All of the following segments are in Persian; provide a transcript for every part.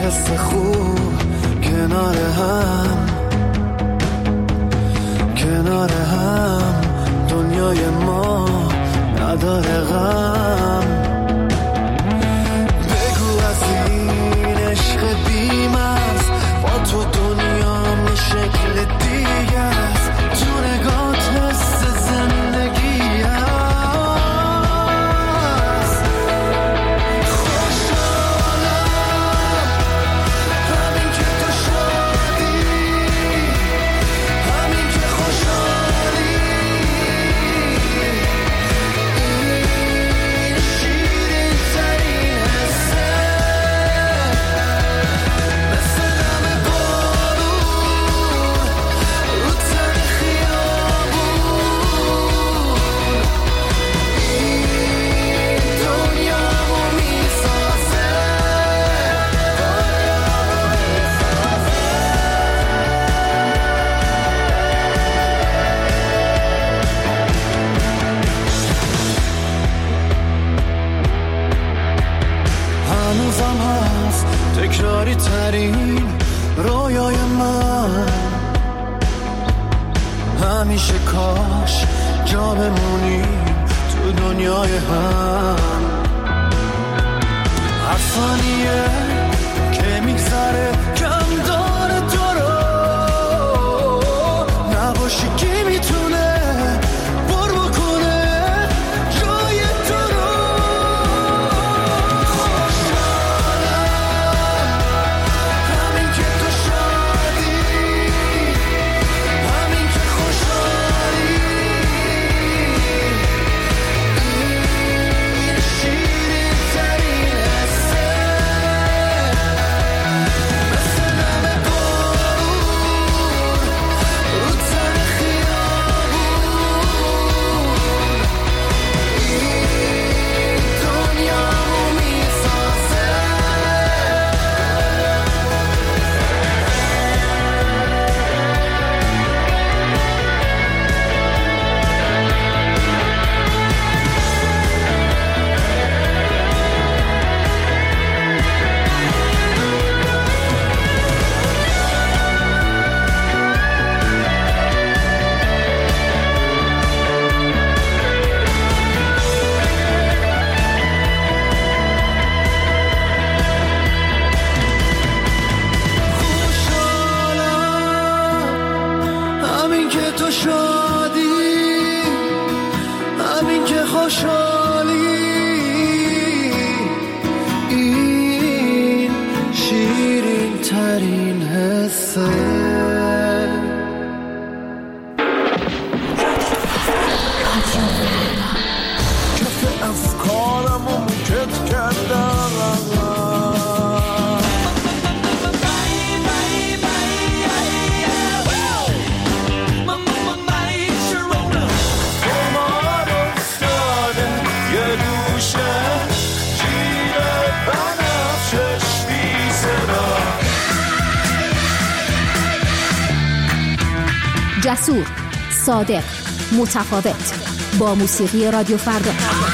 حس خوب کنار هم دنیای ما نداره غم. بگو از این عشق بی‌مرز با تو دنیام یه شکل دیگه است، تو نگات حس زندگی است. خوشحالم همین که تو شادی، همین که خوشحالی، این شیرین ترین حسه، مثل دم بارون رو تن خیابون، این دنیامو میسازه. هنوزم هست تکراری ترین رویای من، همیشه کاش جا بمونیم تو دنیای هم. هر ثانیه که میگذره کم داره تو رو، نباشی کی میتونه پر بکنه جای تو رو. خوشحالم همین که تو شادی، همین که خوشحالی، این شیرین ترین حسه، مثل دم بارون رو تن خیابون، این دنیامو میسازه. همین که تو شادی، همین که خوشحالی، این شیرین ترین حسه. کف افکارمو موکت کردم، جسور، صادق، متفاوت، با موسیقی رادیو فردا.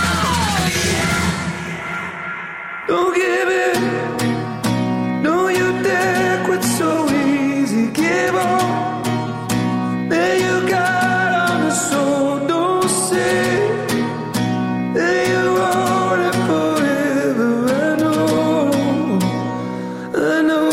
Don't give it, no you dare quit so easy, give up, there you got on the soul, don't say, there you want it forever, I know,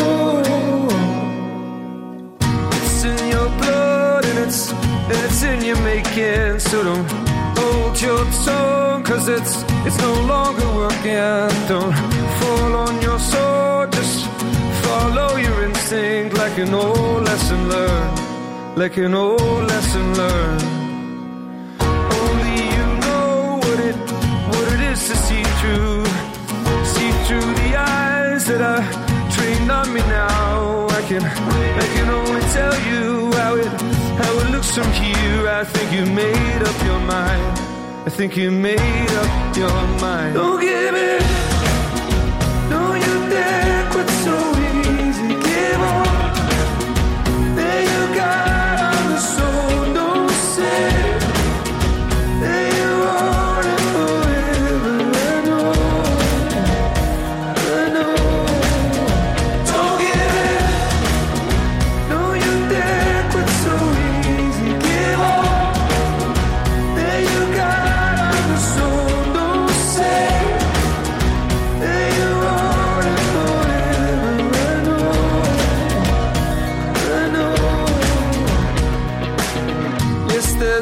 it's in your blood and it's in your making, so don't hold your tongue, cause it's no longer working. Don't fall on your sword, just follow your instinct, like an old lesson learned, like an old lesson learned. Only you know what it is to see through the eyes that are trained on me now. I can only tell you how it looks from here. I think you made up your mind, I think you made up your mind. Don't give it, no you dare quit so easy, give up, there you got on the soul, don't say, there you want it forever, I know,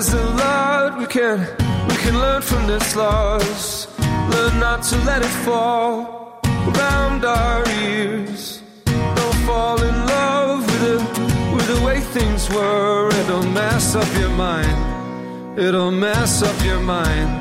There's a lot we can learn from this loss. Learn not to let it fall around our ears. Don't fall in love with the way things were. It'll mess up your mind. It'll mess up your mind.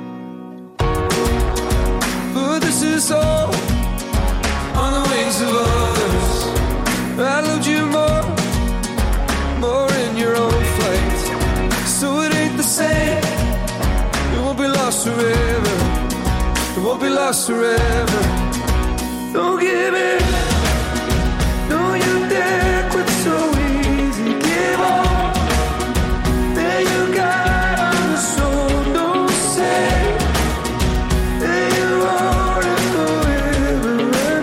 But this is all on the wings of others. I loved you more in your own flight. So it ain't the same. It won't be lost forever. It won't be lost forever. Don't give in. Don't you dare quit so easy. Give up. There you got on the soul. Don't say that you want it forever. I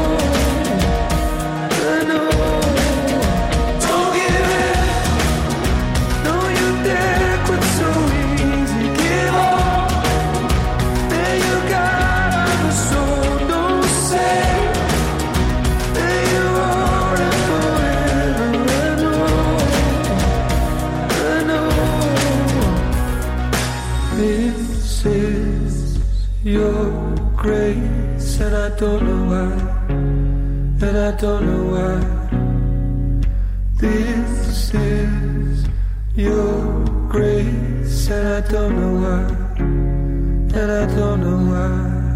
know. Don't give in. Don't you dare quit so easy. Give up. There you got on the soul. Don't say that you want it forever. I know. This is your grace, and I don't know why. And I don't know why. This is your grace, and I don't know why. And I don't know why.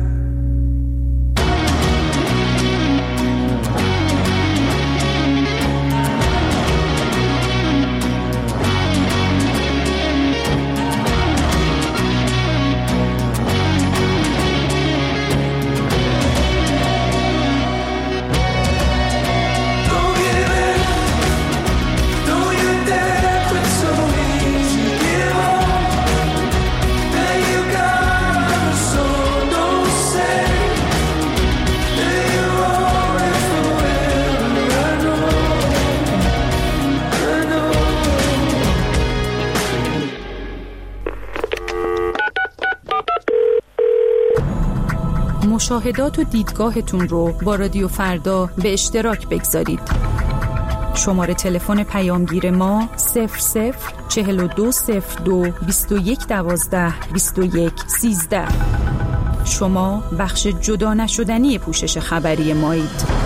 Don't give in. Don't you dare quit so easy. Give up. There you got on the soul. Don't say that you want it forever. I know. مشاهدات و دیدگاهتون رو با رادیو فردا به اشتراک بگذارید. شماره تلفن پیامگیر ما 004202 2112 2113. شما بخش جدا نشدنی پوشش خبری مایید.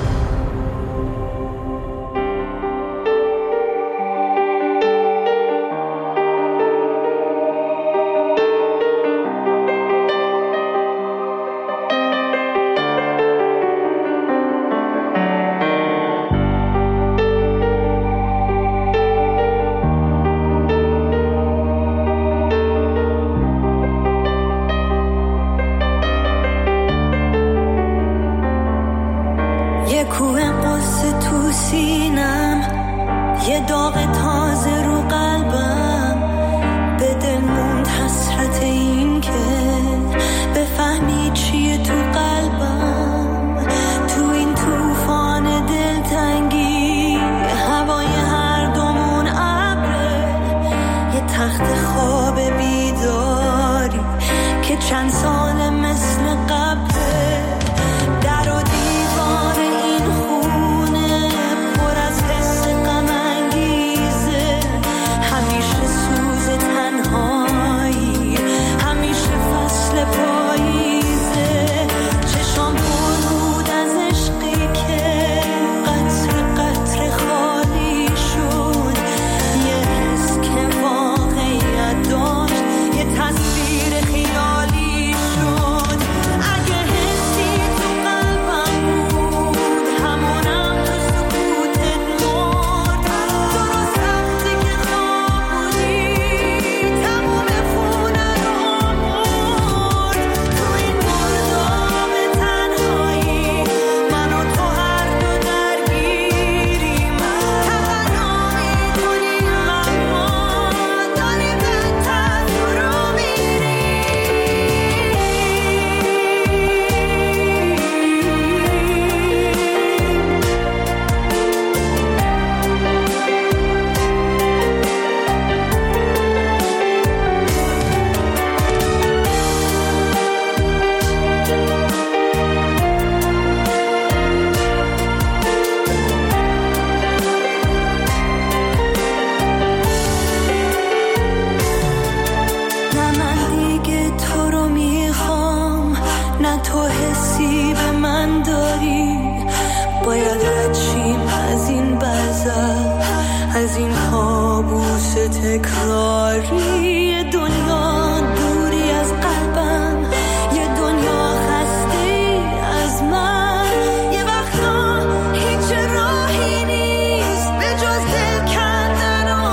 یه کوه قصه تو سینم، یه داغ تازه رو قلبم، به دل موند حسرت این که بفهمی چیه تو قلبم. تو این طوفان دلتنگی هوای هر دومون ابره، یه تخت خواب بیداری که چند سال مثل قبله. در و دیوار این خونه پر از حس غم انگیزه، همیشه سوز تنهایی، همیشه فصل پاییزه. چشام پر بود از عشقی که قطره قطره خالی شد، یه حس که واقعیت داشت، یه تصویر خیالی شد. تکراری دنیا دوری از قلبم، یه دنیا خسته از من. یه وقتا هیچ راهی نیست به جز دل کندن و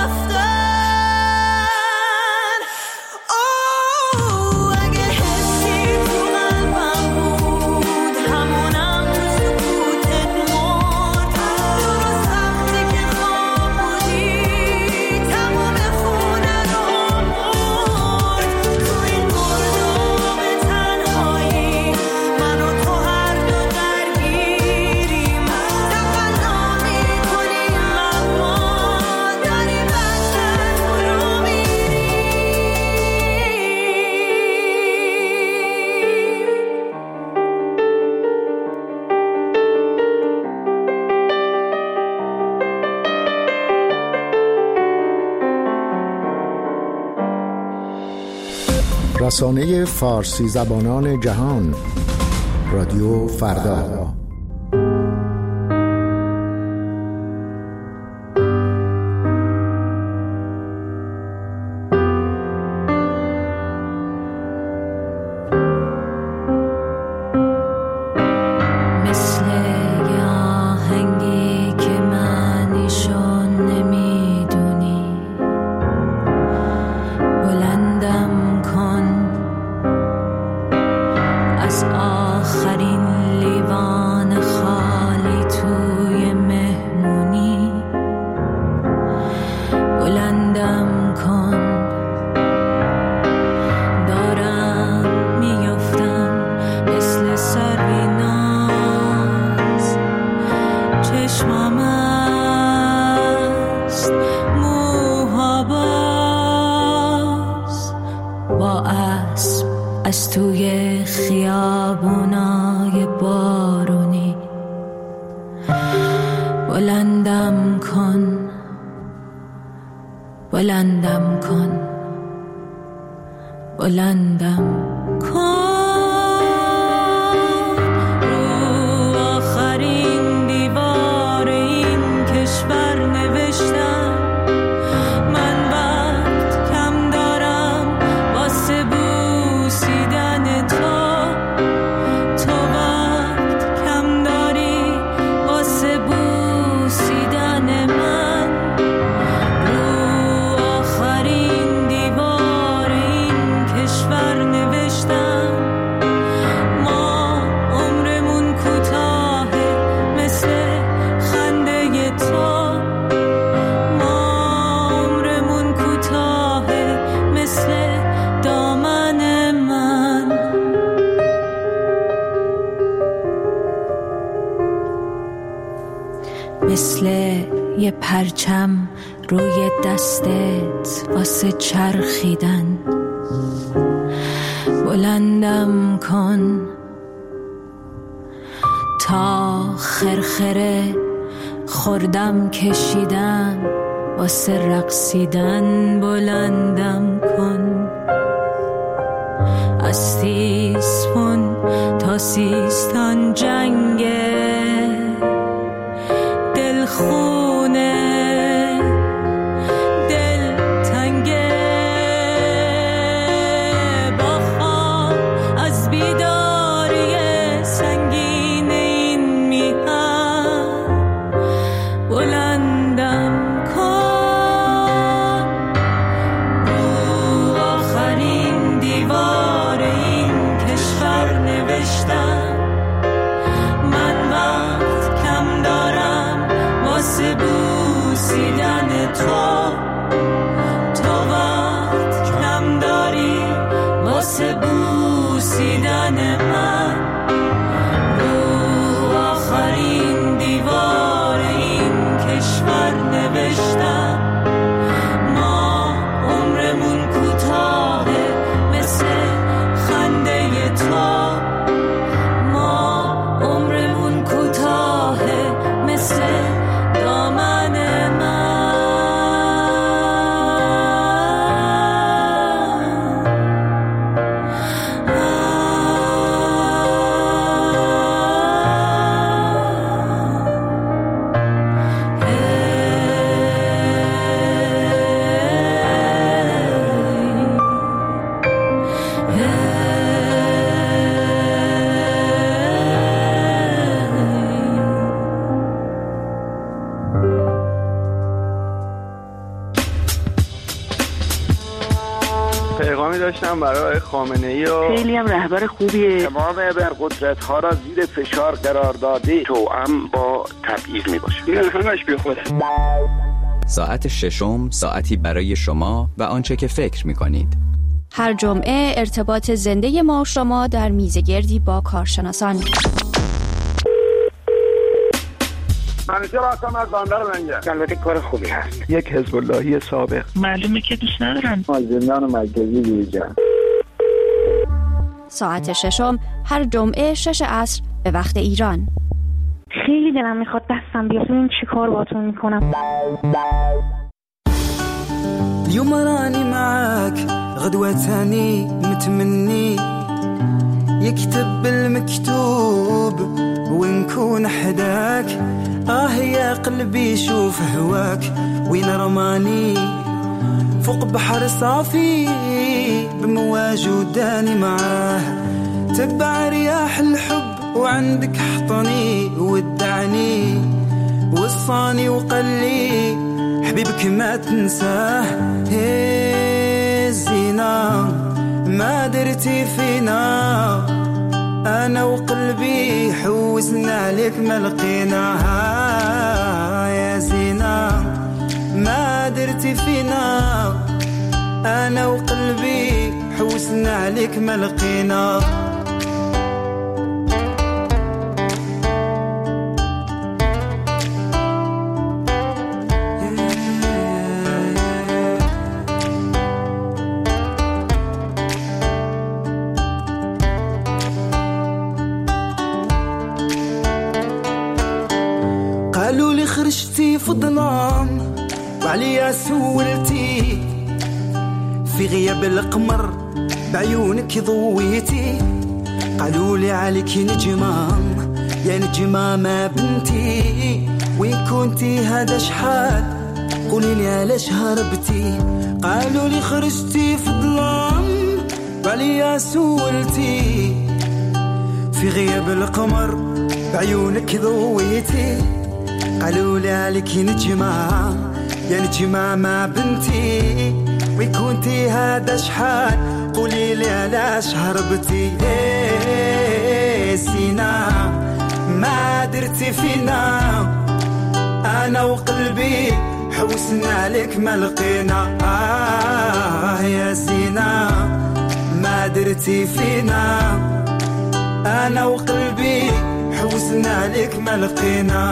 رفتن. اگه حسی تو قلبم بود همونم تو سکوتت مرد. درست وقتی که خواب بودی تمام خونه رو مرد. تو این مردم تنهایی من و تو هر دو درگیریم، تقلا میکنیم اما داریم بدتر فرو رسانه فارسی زبانان جهان، رادیو فردا. مثل یه آهنگی که معنیشو نمیدونی، بلندم کن از آخرین لیوان خالی توی مهمونی. بلندم کن دارم میفتم مثل سریناز، چشمام است موها باز، با اسب از توی خیابونای بارونی. بلندم کن بلندم کن بلندم کن. رو آخرین دیوار این کشور نوشتم من وقت کم دارم واسه بوسیدن تو، تو وقت کم داری واسه بوسیدن من. رو آخرین دیوار این کشور نوشتم ما عمرمون کوتاهه مثل خنده تو، ما عمرمون کوتاهه مثل دامن من. مثل یه پرچم روی دستت واسه چرخیدن. بلندم کن تا خرخره خوردم کشیدم واسه رقصیدن. بلندم کن از تیسفون تا سیستان جنگه دلخونه دل تنگه، با خواب از بیداری سنگین این میهن. بلندم کن پیغامی داشتم برای خامنه‌ای و خیلی هم رهبر خوبیه. تمام ابرقدرت‌ها را زیر فشار قرار داده توأم با تبعیض میباشه. این همش بیخوده. ساعت ششم ساعتی برای شما و آنچه که فکر می‌کنید. هر جمعه ارتباط زنده ما و شما در میزگردی با کارشناسان. منیجر هستم از بندر منگه. البته کار خوبی هست. یک حزب اللهی سابق. معلومه که دوست ندارن. زندان مرکزی دیجا. ساعت ششم هر جمعه 6 عصر به وقت ایران. خیلی دلم میخواد دستم بیاد ببین چی کار باهاتون میکنم. اليوم راني معاك غدوة تاني متمني يكتب المكتوب ونكون حداك يا قلبي شوف هواك وين رماني فوق بحر صافي بمواج وداني معاه تبع رياح الحب وعندك حطني ودعني وصاني وقلي حبيبك ما تنساه الزينة ما درتي فينا أنا وقلبي حوسنا عليك ما لقيناها يا زينة ما درتي فينا أنا وقلبي حوسنا عليك ما لقينا قالوا لي خرجتي في الظلام وعليا سولتي في غياب القمر بعيونك ضويتي قالوا لي عليك نجمة يا نجمة ما بنتي وين كنتي هذا شحال قولي لي علاش هربتي قالوا لي خرجتي في الظلام وعليا سولتي في غياب القمر بعيونك ضويتي قالوا لي عليك نجمة يا نجمة ما بنتي وين كنتي هذا شحال قولي لي علاش هربتي سينا ما درتي فينا أنا وقلبي حوسنا عليك ما لقينا يا سينا ما درتي فينا أنا وقلبي حوسنا عليك ما لقينا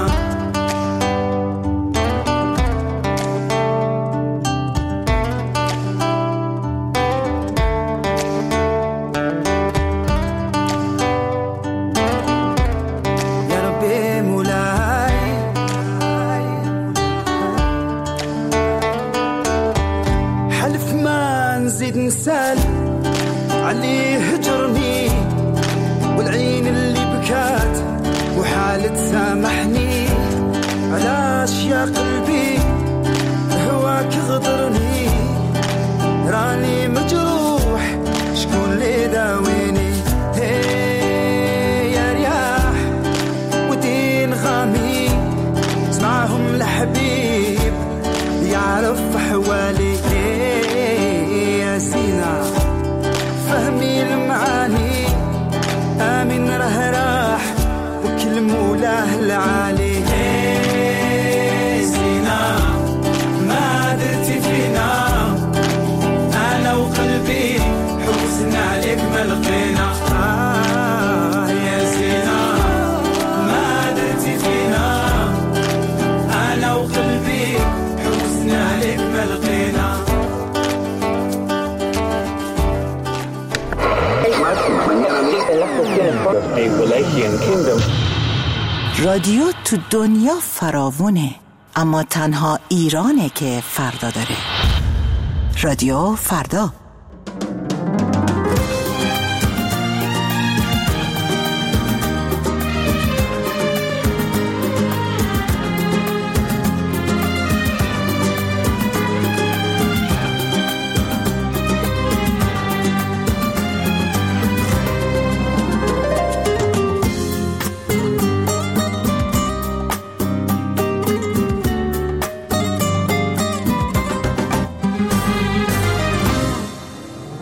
نسال عليه هجرني والعين اللي بكات وحالة سامحني علاش يا قلبي هواك غدرني راني مجروح شكون اللي داويني يا رياح ودين غامي اسمعهم لحبيب يعرف حوالي سينا فهمي المعاني آمن راح وكل مولاه العالي سينا ما درتي فينا أنا وقلبي حوسنا عليك ما لقينا يا سينا ما درتي فينا أنا وقلبي حوسنا عليك ما لقينا رادیو تو دنیا فراوونه اما تنها ایرانه که فردا داره. رادیو فردا.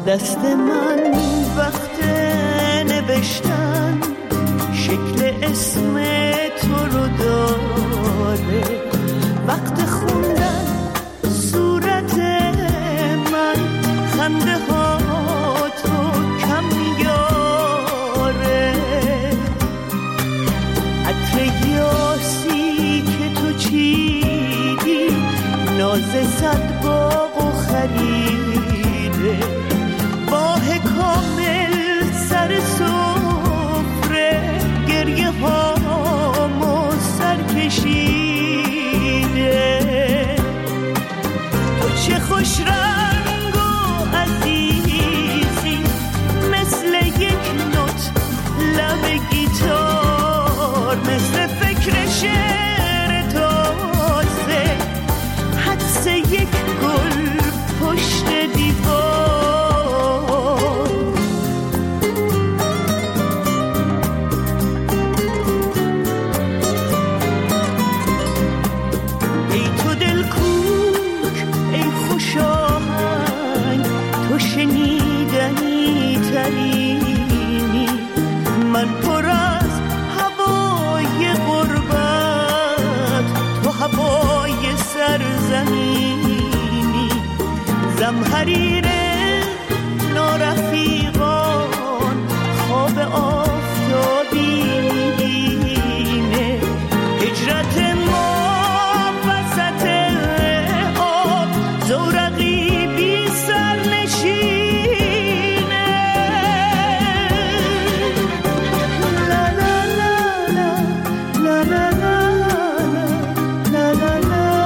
دست من وقت نوشتن شکل اسم تو رو داره، وقت خوندن صورت من خنده ها تو کم میاره، عطر یاسی که تو چیدی ناز صد باغ و خریده، ماه کامل سر سفره گریه هامو سر کشیده، تو چه خوش رنگ و عزیزی مثل یک نوت لب گیتار، مثل فکر شعر تازه حدس یک گل پشت دیوار. ای تو دل کوک، ای خوش آهنگ، تو شنیدنی ترینی، من پر از هوای غربت، تو هوای سرزمینی، زمحریر نارفیقان خواب آفتابی میبینه، هجرت ما وسط آب زورقی بی سر نشینه، لا لا لا لا لا لا لا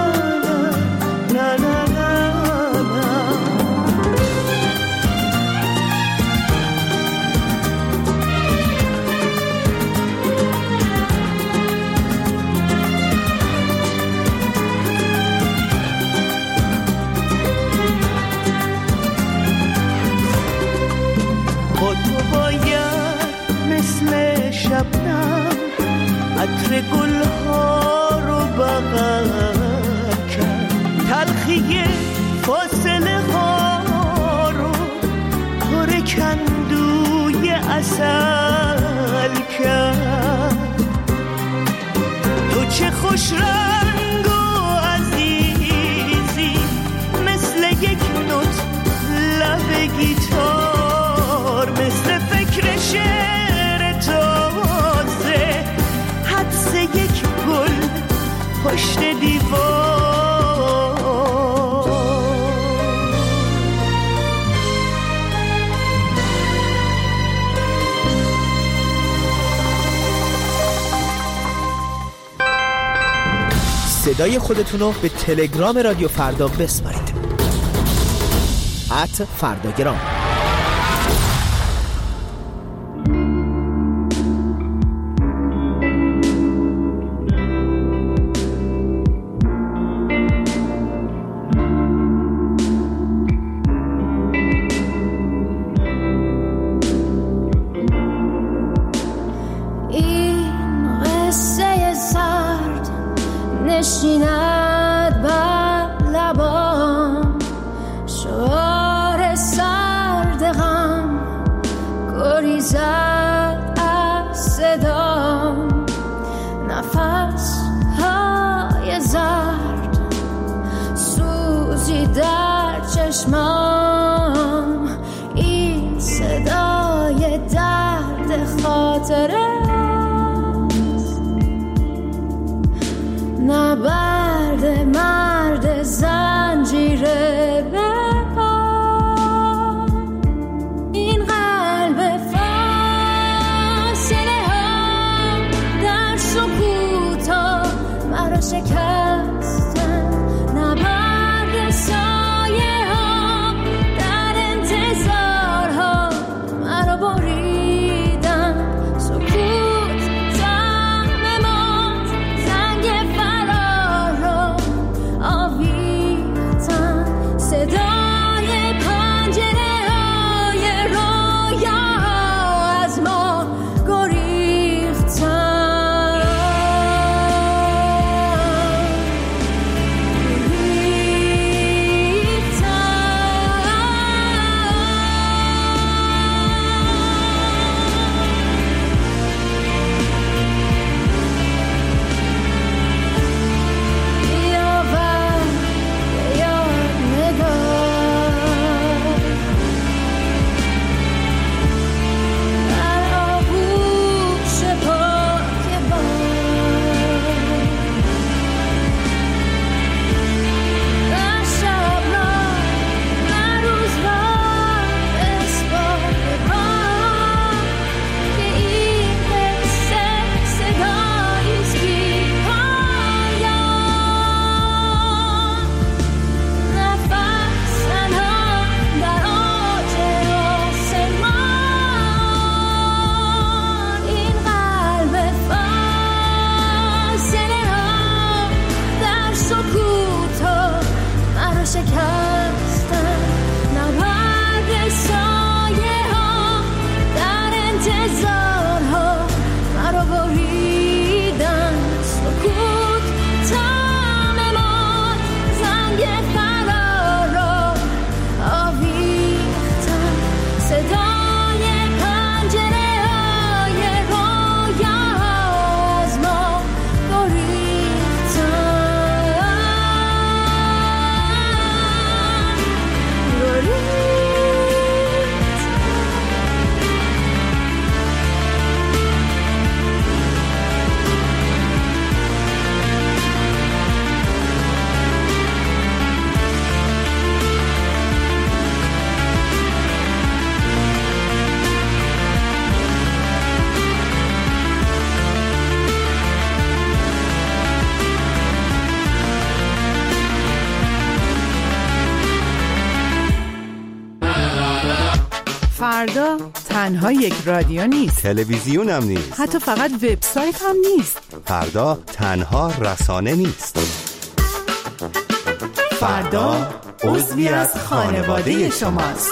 لا لا لا. با تو باید مثل شبنم عطر گلها رو بغل کرد، تلخی فاصله ها رو پر کندوی عسل کرد، تو چه خوش رنگ و عزیزی مثل یک نوت لب گیتار، مثل فکر شعر تازه حدس یک گل پشت دیوار. صدای خودتونو به تلگرام رادیو فردا بسپارید @فرداگرام. نشیند بر لبام شعار سرد غم، گریزد از صدام نفس های زرد، سوزی در چشمام، این صدای درد خاطره نبرد مرد زنجیره به پا، این قلب فاصله ها در سکوت ها مرا شکستن، نبرد سایه ها در انتظار ها مرا بریدن، سکوت فردا تنها یک رادیو نیست، تلویزیون هم نیست، حتی فقط وبسایت هم نیست. فردا تنها رسانه نیست. فردا عضوی از خانواده شماست.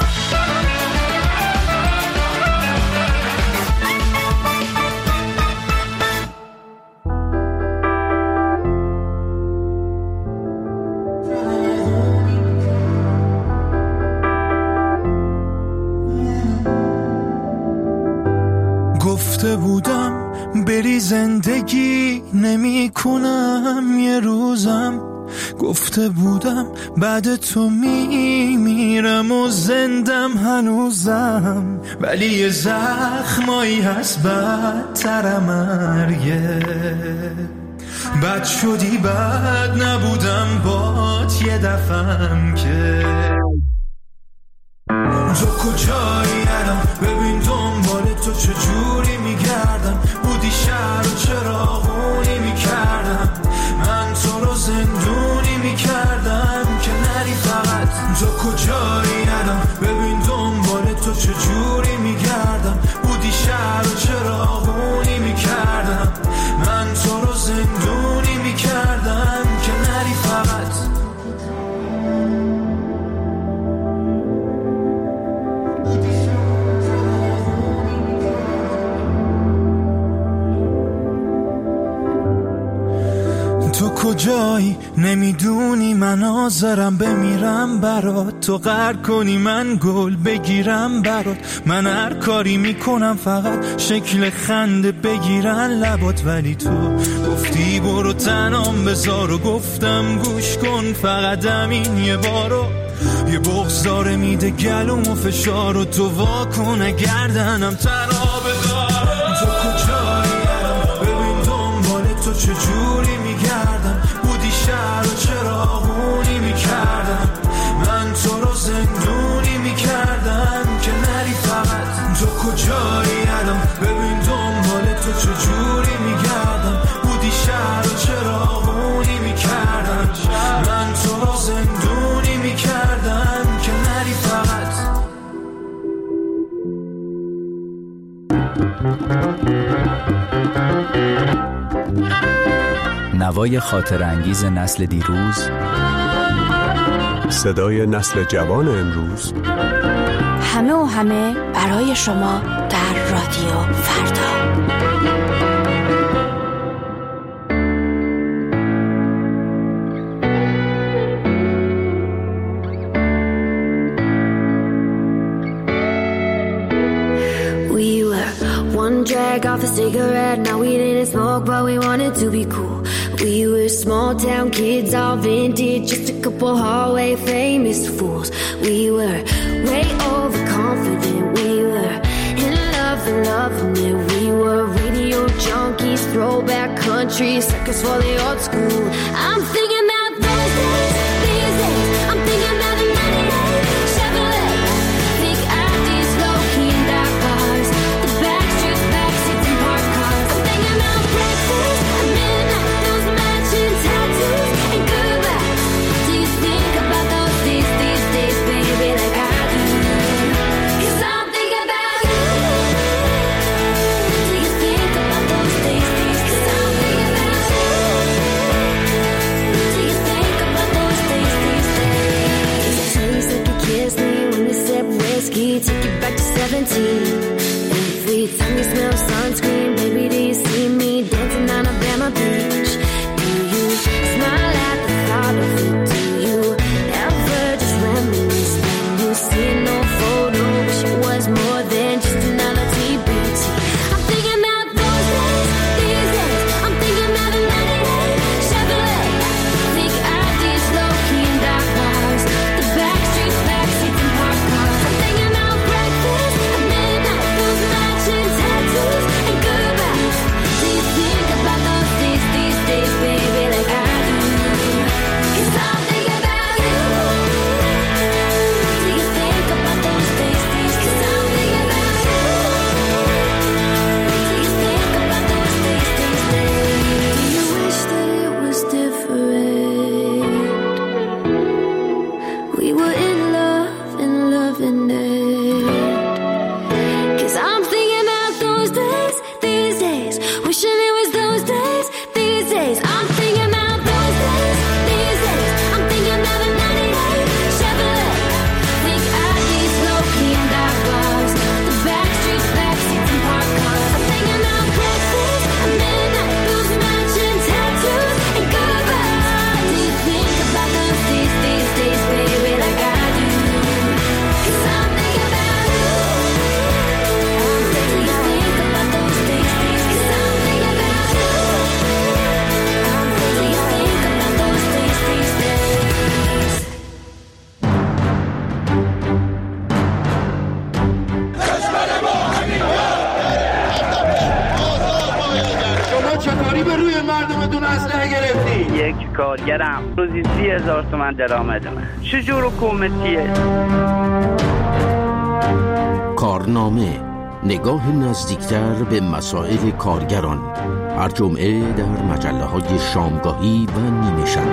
گفته بودم بری زندگی نمی کنم یه روزم، گفته بودم بعد تو میرم و زندم هنوزم، ولی یه زخمایی هست بدتر مرگه. بد شدی بد نبودم بات یه دفعم که تو کجایی الان ببین دنبال تو چجوری میگردم، بودی شهر و چراغونی میکردم، من تو رو زندونی میکردم که نری فقط. تو کجایی الان ببین دنبال تو چجوری میگردم، بودی شهر و چراغونی میکردم، من تو رو زندونی میکردم که نری فقط. تو کجایی نمیدونی من حاضرم بمیرم برات، تو قهر کنی من گل بگیرم برات، من هر کاری میکنم فقط شکل خنده بگیرن لبات، ولی تو گفتی برو تنام بذار و گفتم گوش کن فقط همین یه بارو، یه بغض داره میده گلوم و فشار و تو واکن گردنم تنها بذار. تو کجایی ببین دنبال تو چجوری میگردم، بودی شهر و چراغونی میکردم، من تو رو زندونی میکردم که نری فقط. تو کجایی الان ببین دنبال تو چجوری میگردم، بودی شهر و چراغونی میکردم، من تو رو زندونی میکردم که نری فقط. نوای خاطر انگیز نسل دیروز، صدای نسل جوان امروز، همه و همه برای شما در رادیو فردا. Drag off a cigarette, now we didn't smoke but we wanted to be cool. We were small town kids, all vintage, just a couple hallway famous fools. We were way overconfident, we were in love and loving it. We were radio junkies, throwback country, suckers for the old school. I'm thinking about those days, these days, I'm thinking about the 98 Chevrolet, big ideas, low-key and dark cars, the backstreets, backseats and parked cars. I'm thinking about breakfast at midnight, those matching tattoos and goodbyes. Do you think about those days, baby, like I do? 'Cause I'm thinking about you. Do you think about those days, 'cause I'm thinking about you. Do you think about those days? Taste like you kissed me when we sipped whiskey, take you back to 17. Every time you smell sunscreen, baby, do you see me dancing on Alabama Beach? Do you smile at the thought of it? Do you ever just reminisce when you see no photo? Wish it was more than just another TBT. I'm thinking about those days, these days. I'm thinking about the 98 Chevrolet, big ideas, low-key and dark cars, the backstreets, backseats and parked cars. I'm thinking about breakfast at midnight, those matching tattoos and goodbyes. Do you think about those days, baby, like I do? 'Cause I'm thinking about you. Do you think about those days, 'cause I'm thinking داری به روی مردمتون اسلحه گرفتی؟ یک کارگرم روزی 30,000 تومان درآمدمه. چجور حکومتیه؟ کارنامه، نگاه نزدیکتر به مسائل کارگران، هر جمعه در مجله‌های شامگاهی و نیمه شب.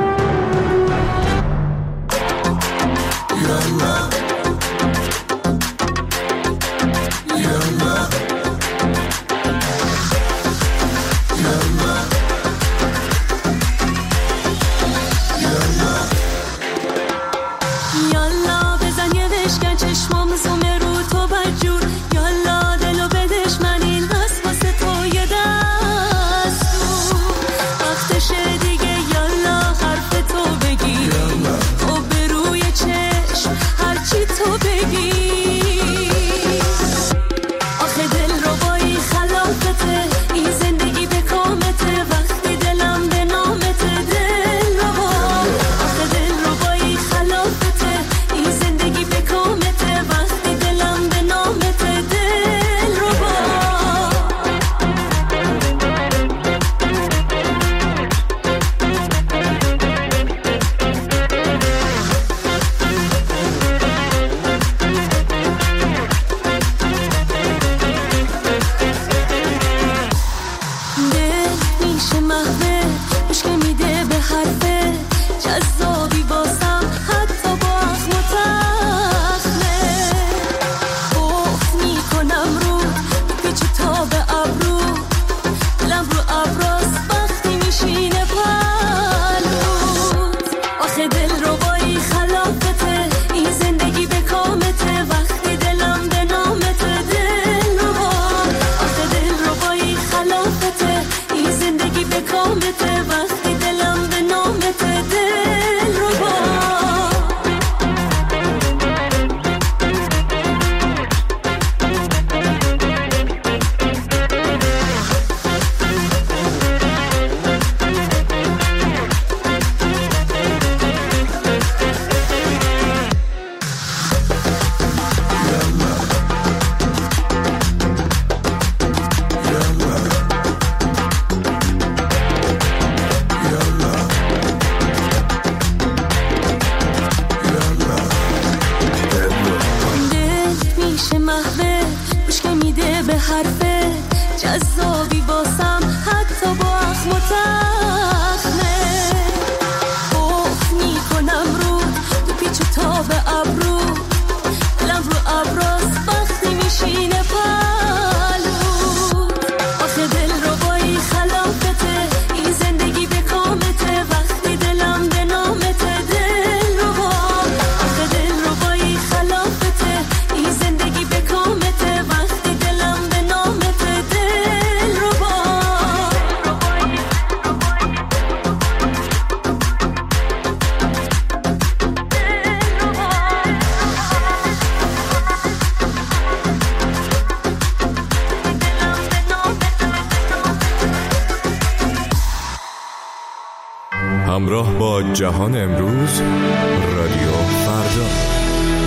همراه با جهان امروز، رادیو فردا.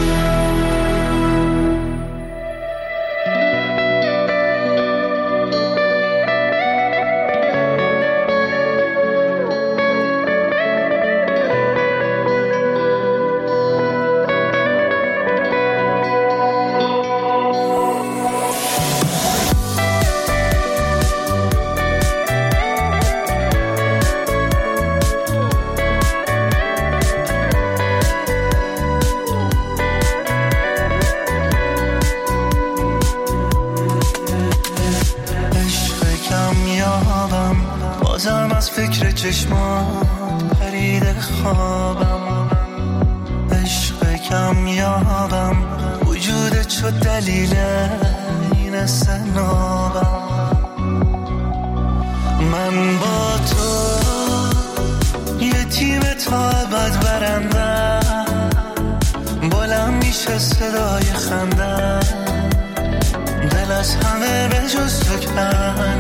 فکر چشمان پریده خوابم، عشق کمیابم، وجود چو دلیل این استنابم. من با تو یه تیم تا ابد برندم، بلند میشه صدای خندم، دل از همه به جز تو کن.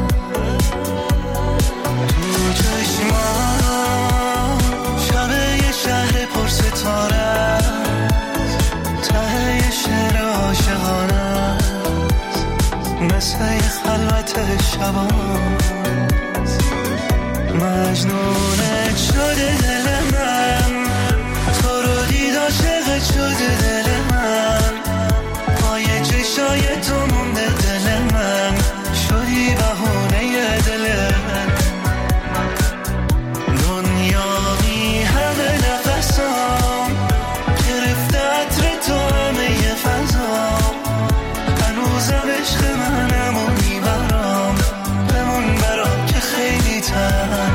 شهر پر ستاره است، ته یه شعر عاشقانه است، مثل یه خلوت شبان. مجنونت شده دل من، تو رو دید عاشقت شده دل من، پای چشای تو مونده دل من، شدی بهونه دل من. دنیا بی همه نفسام گرفته عطر تو همه فضا، هنوزم عشق منم و میبرام، بمون برام که خیلی تنها.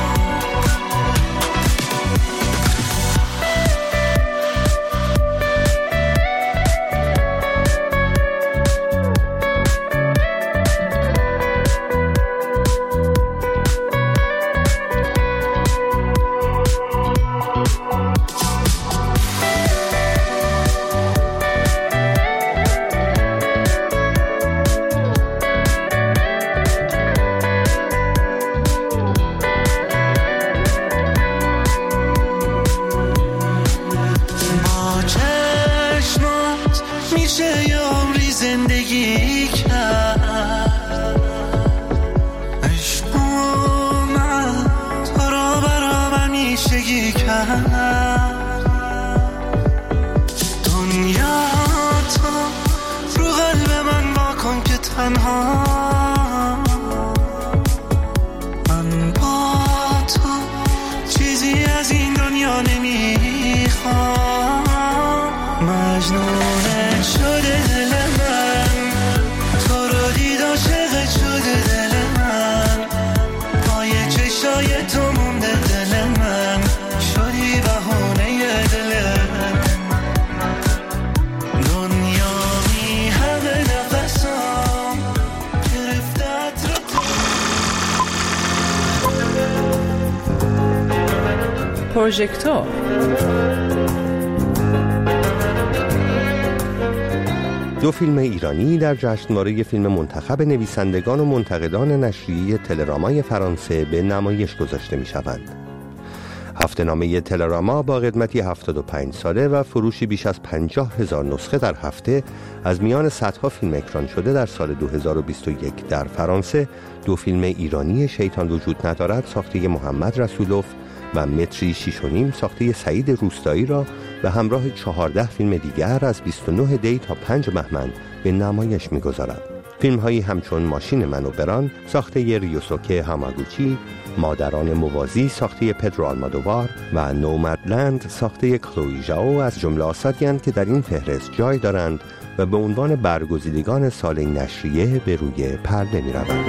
پروژکتور دو فیلم ایرانی در جشنواره فیلم منتخب نویسندگان و منتقدان نشریه تلرامای فرانسه به نمایش گذاشته می شوند. هفته‌نامه تلراما با قدمتی 75 ساله و فروشی بیش از 50,000 نسخه در هفته از میان صدها فیلم اکران شده در سال 2021 در فرانسه، دو فیلم ایرانی شیطان وجود ندارد ساخته محمد رسولوف و متری 6.5 ساخته سعید روستایی را به همراه 14 فیلم دیگر از 29 دی تا 5 بهمن به نمایش می‌گذارد. فیلم‌هایی همچون ماشین من و بران ساخته ریوسوکه هاماگوچی، مادران موازی ساخته پدرو آلمادووار و نومدلند ساخته کلوی ژائو از جمله آثاری اند که در این فهرست جای دارند و به عنوان برگزیدگان سال نشریه به روی پرده می‌روند.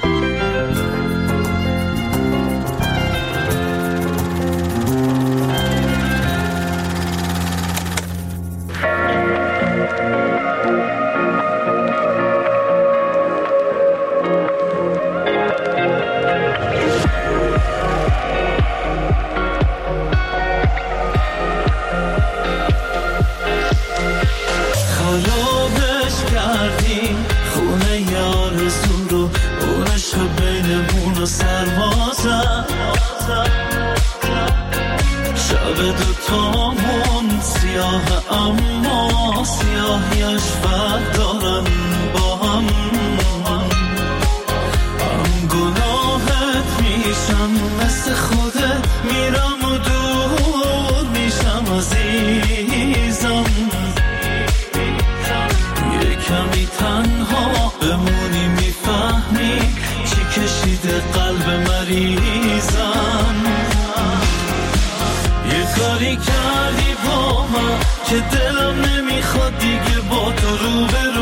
که دلم نمیخواد دیگه با تو رو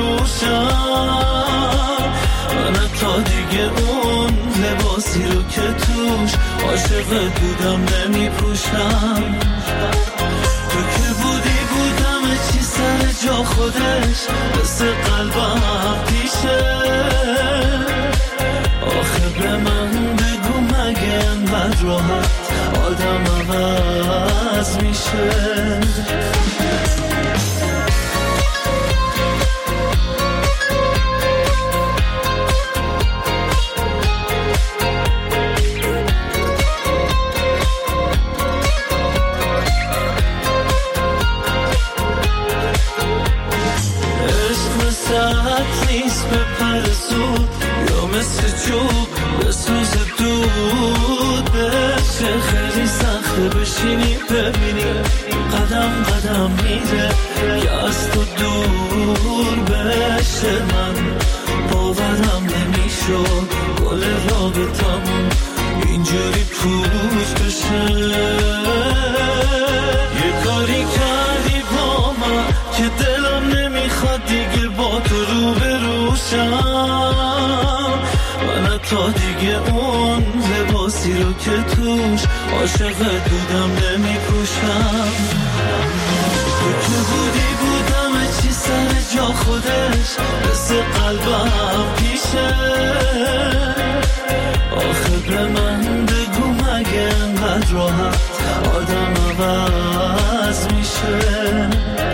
بروشم، من تا دیگه اون لباسی رو که توش عاشقت بودم نمیپوشم. تو که بودم چی سر جا خودش مثل قلبم پیشه، آخه به من بگو مگه انقدر راحت آدم عوض میشه. نیست به پر زود یا مثل جوب به سوز دود، به بشینی ببینی قدم قدم میره که از تو دور بشه من باورم نمیشد گل رابطمون اینجوری پوچ بشه یه کاری کردی با من که دلم نمیخواد دیگه با تو رو بروشم من تا دیگه اون لباسی رو که توش عاشقت بودم نمیپوشم تو که بودی بودم چی سر جا خودش مثل قلبم پیشه آخه به من بگو مگه انقدر راحت آدم عوض میشه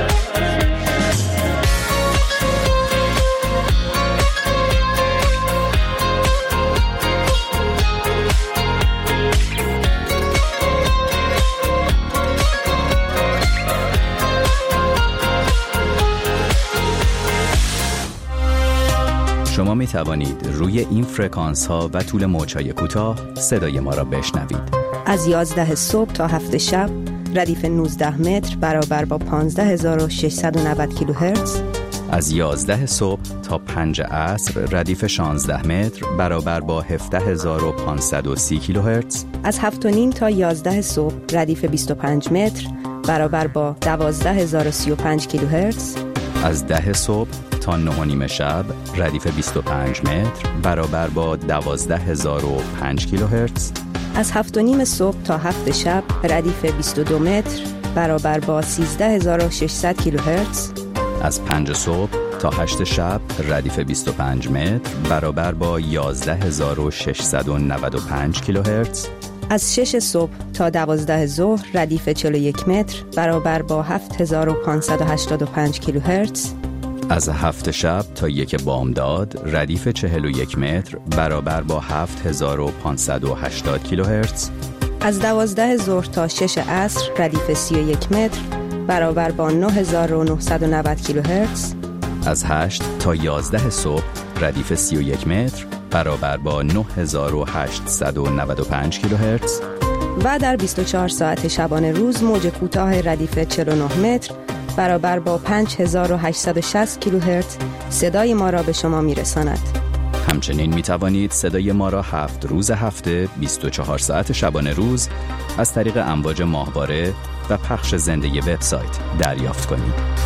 شما می توانید روی این فرکانس ها و طول موج‌های کوتاه صدای ما را بشنوید. از 11 صبح تا 7 شب ردیف 19 متر برابر با 15690 کیلوهرتز. از 11 صبح تا 5 عصر ردیف 16 متر برابر با 17530 کیلوهرتز. از 7:30 تا 11 صبح ردیف 25 متر برابر با 12035 کیلوهرتز. از 10 صبح تا 9:30 شب ردیف 25 متر برابر با 12005 کیلوهرتز. از 7:30 صبح تا 7 شب ردیف 22 متر برابر با 13600 کیلوهرتز. از 5 صبح تا 8 شب ردیف 25 متر برابر با 11695 کیلوهرتز. از 6 صبح تا 12 ظهر ردیف 41 متر برابر با 7585 کیلوهرتز. از 7 شب تا 1 بامداد ردیف 41 متر برابر با 7580 کیلوهرتز. از 12 ظهر تا 6 عصر ردیف 31 متر برابر با 9990 کیلوهرتز. از 8 تا 11 صبح ردیف 31 متر برابر با 9895 کیلوهرتز. و در 24 ساعت شبانه روز موج کوتاه ردیف 49 متر برابر با 5860 کیلوهرتز صدای ما را به شما میرساند. همچنین می توانید صدای ما را 7 روز هفته 24 ساعت شبانه روز از طریق امواج ماهواره و پخش زنده وبسایت دریافت کنید.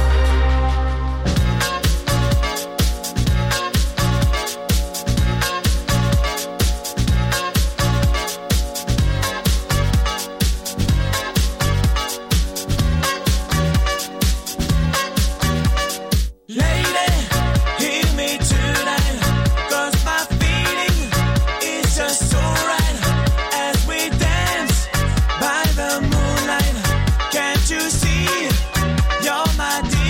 You see, you're my dear.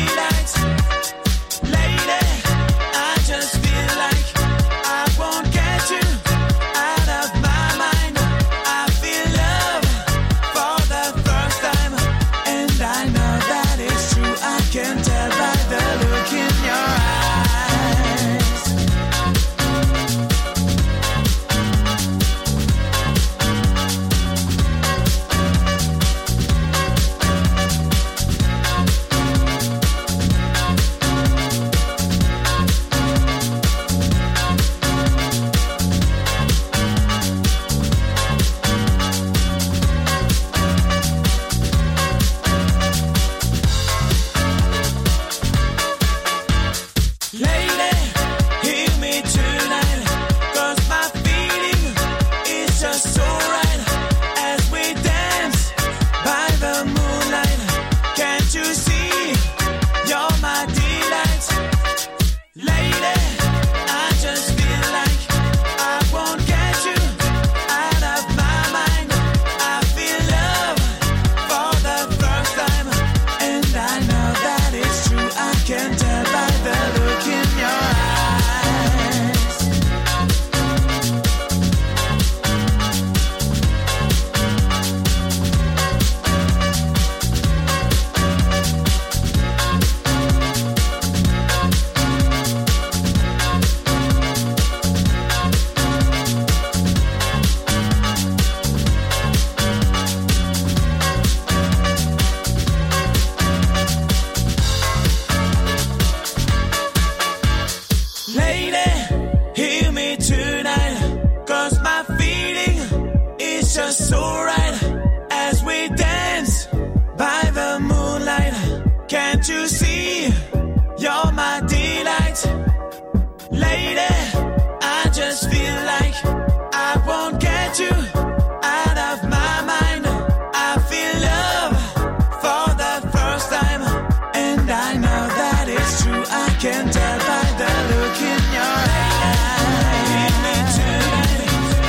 so right as we dance by the moonlight. Can't you see you're my delight? Lady, I just feel like I won't get you out of my mind. I feel love for the first time, and I know that it's true. I can tell by the look in your eyes. Give me tonight,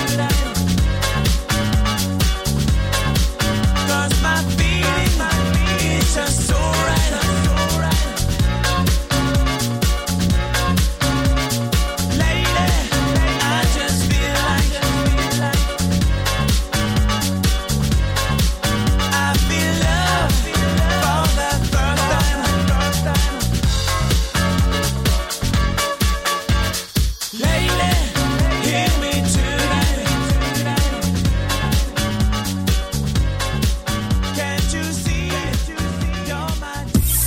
'cause my feeling is just so right. Lady, I just feel like I feel love for the first time. Lady, hear me tonight. Can't you see you're my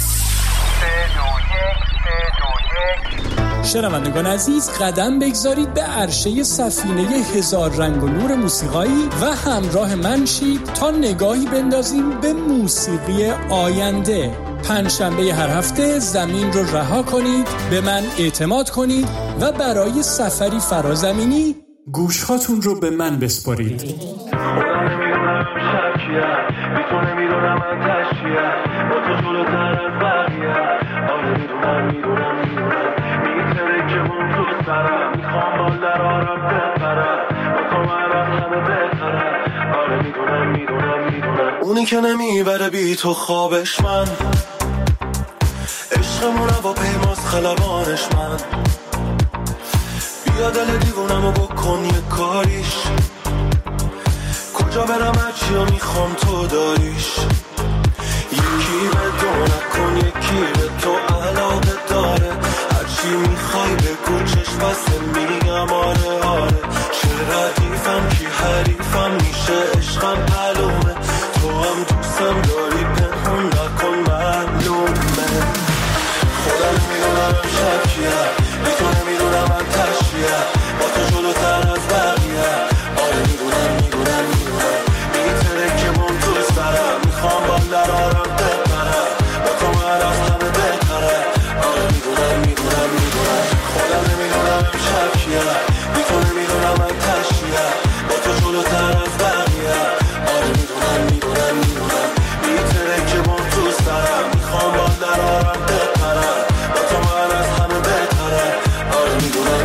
شنوندگان عزیز، قدم بگذارید به عرشه سفینه هزار رنگ و نور موسیقایی و همراه من شید تا نگاهی بندازیم به موسیقی آینده. پنجشنبه هر هفته زمین رو رها کنید، به من اعتماد کنید و برای سفری فرازمینی گوشهاتون رو به من بسپارید. میتونه میدونم من تشیه با تو جلوتر از بقیه. آره میدونم میتره که اون تو سرم میخوام با درارم بپرم با تو من از همه بهترم. آره میدونم اونی که نمیبره بی تو خوابش من. عشقمونه با پیماز خلبانش من. بیا دل دیوونمو بکن یه کاریش. کجا برم هرچی رو میخوام تو داریش. یکی به دو نکن یکی به تو علاقه داره. هرچی میخوای بگو چشم بسته میگم آره. چه ردیفم کی حریفم میشه عشقم معلومه. تو هم دوستم داری پنهون نکن معلومه. خودم میدونم شکیه بی تو نمیدونم من تشیه با تو جلوتر از بقیه. آره میدونم میتره که من تو سرم میخوام با درارم بپرم با تو من از همه بهتره. آره میدونم خودم نمیدونم شکیه بی تو نمیدونم من تشیه با تو جلوتر از بقیه. آره میدونم میتره که من تو سرم میخوام با درارم بپرم با تو من از همه بهتره. آره میدونم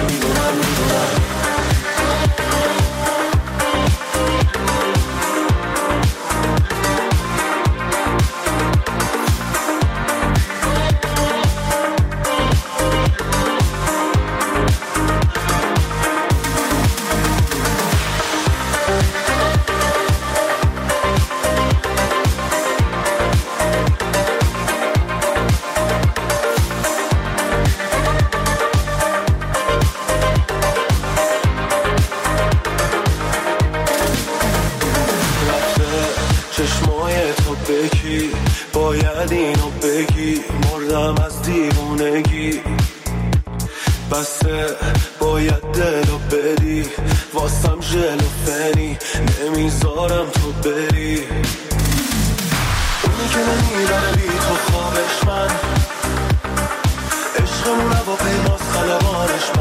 باید اینو بگی مردم از دیوونگی. بسه باید دلو بدی واسم ژل و فنی نمیذارم تو بری. اونی که نمیبره بی تو خوابش من. عشقمونه با پیماز خلبانش